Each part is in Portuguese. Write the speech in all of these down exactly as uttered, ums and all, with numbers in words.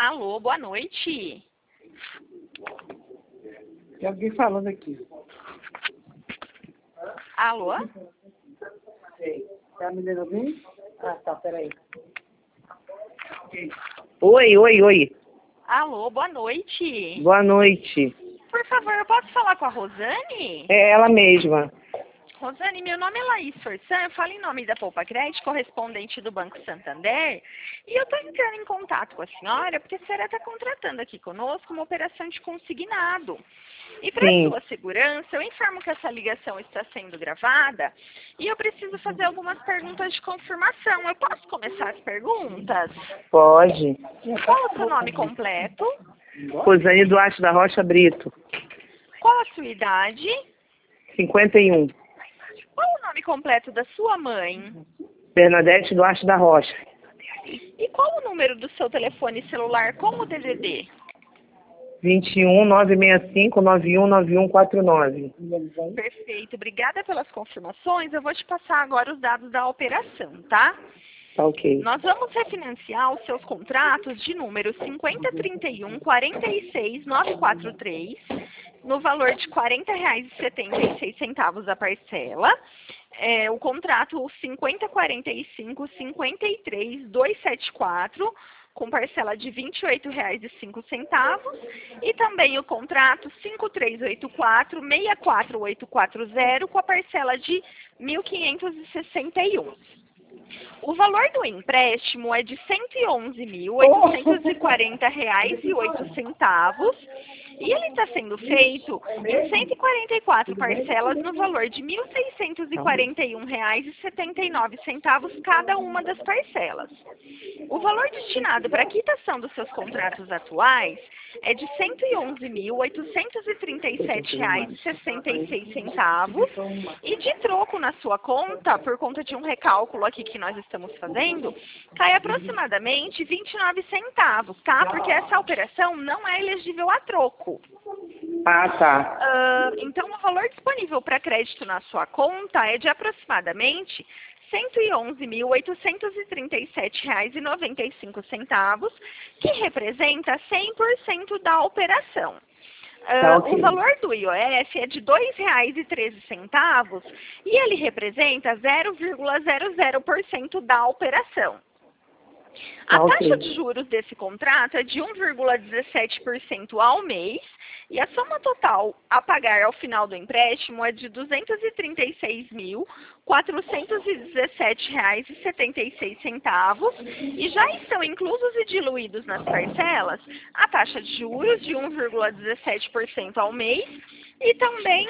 Alô, boa noite. Tem alguém falando aqui. Alô? Sei. Tá me dando bem? Ah, tá, peraí. Oi, oi, oi. Alô, boa noite. Boa noite. Por favor, eu posso falar com a Rosane? É ela mesma. Rosane, meu nome é Laís Forçan, eu falo em nome da Poupa Crédito, correspondente do Banco Santander, e eu estou entrando em contato com a senhora porque a senhora está contratando aqui conosco uma operação de consignado. E para sua segurança, eu informo que essa ligação está sendo gravada e eu preciso fazer algumas perguntas de confirmação. Eu posso começar as perguntas? Pode. Qual é o seu nome completo? Rosane Duarte da Rocha Brito. Qual a sua idade? cinquenta e um. Qual o nome completo da sua mãe? Bernadette Duarte da Rocha. E qual o número do seu telefone celular com o D D D? vinte e um, nove seis cinco, nove um nove um quatro nove. Perfeito, obrigada pelas confirmações. Eu vou te passar agora os dados da operação, tá? Tá ok. Nós vamos refinanciar os seus contratos de número cinquenta trinta e um, quarenta e seis, novecentos e quarenta e três, no valor de quarenta reais e setenta e seis centavos a parcela. É, o contrato cinquenta quarenta e cinco, cinquenta e três, duzentos e setenta e quatro, com parcela de vinte e oito reais e cinco centavos. E também o contrato cinco três oito quatro, seis quatro oito quatro zero, com a parcela de mil quinhentos e sessenta e um. O valor do empréstimo é de cento e onze mil, oitocentos e quarenta reais e oito centavos. E ele está sendo feito em cento e quarenta e quatro parcelas no valor de mil seiscentos e quarenta e um reais e setenta e nove centavos cada uma das parcelas. O valor destinado para a quitação dos seus contratos atuais é de cento e onze mil, oitocentos e trinta e sete reais e sessenta e seis centavos. E de troco na sua conta, por conta de um recálculo aqui que nós estamos fazendo, cai aproximadamente vinte e nove centavos, tá? Porque essa operação não é elegível a troco. Ah, tá. Uh, então, o valor disponível para crédito na sua conta é de aproximadamente cento e onze mil, oitocentos e trinta e sete reais e noventa e cinco centavos, que representa cem por cento da operação. Uh, Tá, okay. O valor do I O F é de dois reais e treze centavos e ele representa zero vírgula zero zero por cento da operação. A Ah, taxa ok. de juros desse contrato é de um vírgula dezessete por cento ao mês e a soma total a pagar ao final do empréstimo é de duzentos e trinta e seis mil, quatrocentos e dezessete reais e setenta e seis centavos e já estão inclusos e diluídos nas parcelas a taxa de juros de um vírgula dezessete por cento ao mês e também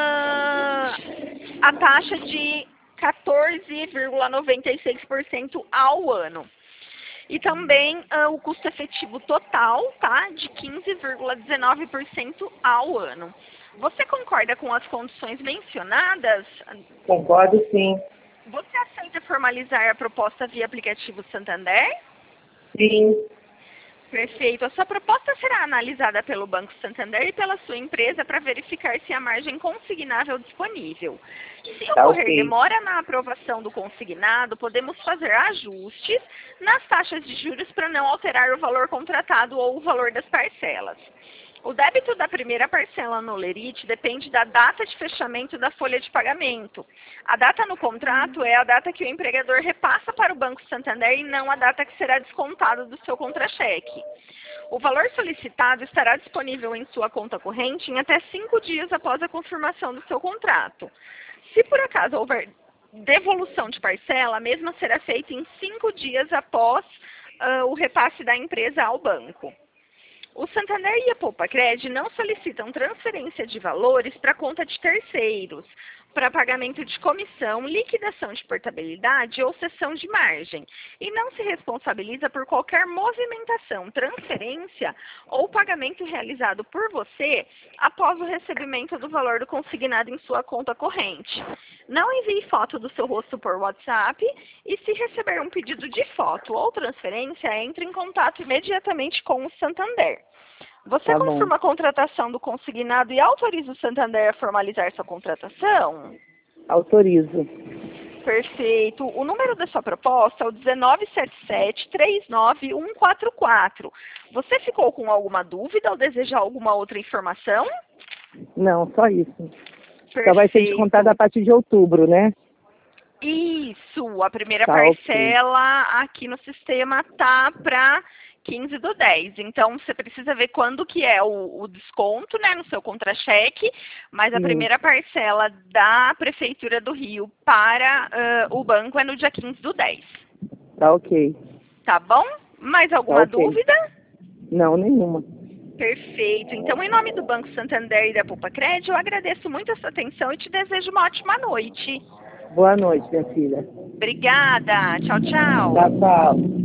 uh, a taxa de quatorze vírgula noventa e seis por cento ao ano. E também uh, o custo efetivo total, tá, de quinze vírgula dezenove por cento ao ano. Você concorda com as condições mencionadas? Concordo, sim. Você aceita formalizar a proposta via aplicativo Santander? Sim. Perfeito. A sua proposta será analisada pelo Banco Santander e pela sua empresa para verificar se há margem consignável disponível. Se Tá, ocorrer ok. demora na aprovação do consignado, podemos fazer ajustes nas taxas de juros para não alterar o valor contratado ou o valor das parcelas. O débito da primeira parcela no Lerite depende da data de fechamento da folha de pagamento. A data no contrato é a data que o empregador repassa para o Banco Santander e não a data que será descontada do seu contra-cheque. O valor solicitado estará disponível em sua conta corrente em até cinco dias após a confirmação do seu contrato. Se por acaso houver devolução de parcela, a mesma será feita em cinco dias após uh, o repasse da empresa ao banco. O Santander e a Poupa Crédito não solicitam transferência de valores para conta de terceiros, para pagamento de comissão, liquidação de portabilidade ou cessão de margem, e não se responsabiliza por qualquer movimentação, transferência ou pagamento realizado por você após o recebimento do valor do consignado em sua conta corrente. Não envie foto do seu rosto por WhatsApp e, se receber um pedido de foto ou transferência, entre em contato imediatamente com o Santander. Você Tá bom. confirma a contratação do consignado e autoriza o Santander a formalizar sua contratação? Autorizo. Perfeito. O número da sua proposta é o um nove sete sete, três nove um quatro quatro. Você ficou com alguma dúvida ou deseja alguma outra informação? Não, só isso. Perfeito. Só vai ser descontado a partir de outubro, né? Isso, a primeira Tá, parcela aqui no sistema tá para quinze do dez. Então, você precisa ver quando que é o, o desconto, né, no seu contra-cheque, mas a Sim. primeira parcela da Prefeitura do Rio para uh, o banco é no dia quinze do dez. Tá ok. Tá bom? Mais alguma Tá ok. dúvida? Não, nenhuma. Perfeito. Então, em nome do Banco Santander e da Poupa Crédito, eu agradeço muito a sua atenção e te desejo uma ótima noite. Boa noite, minha filha. Obrigada. Tchau, tchau. Tchau, tchau.